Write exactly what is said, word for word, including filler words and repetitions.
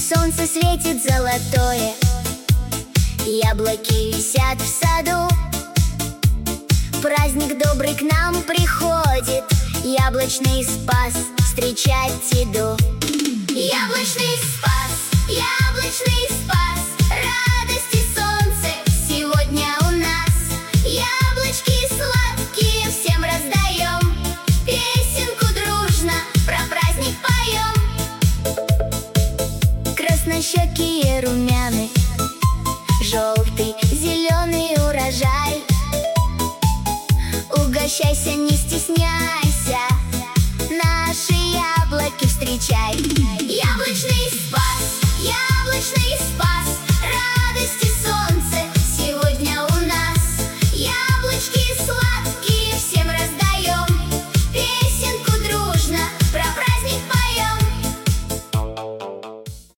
Солнце светит золотое, яблоки висят в саду. Праздник добрый к нам приходит, яблочный спас встречать иду. Яблочный спас, яблочный спас, радость и солнце сегодня у нас. Яблочки сладкие всем раздаем, песенку дружно про праздник поем. Краснощекие румяны, желтый, зеленый урожай. Угощайся, не стесняйся, наши яблоки встречай. Яблочный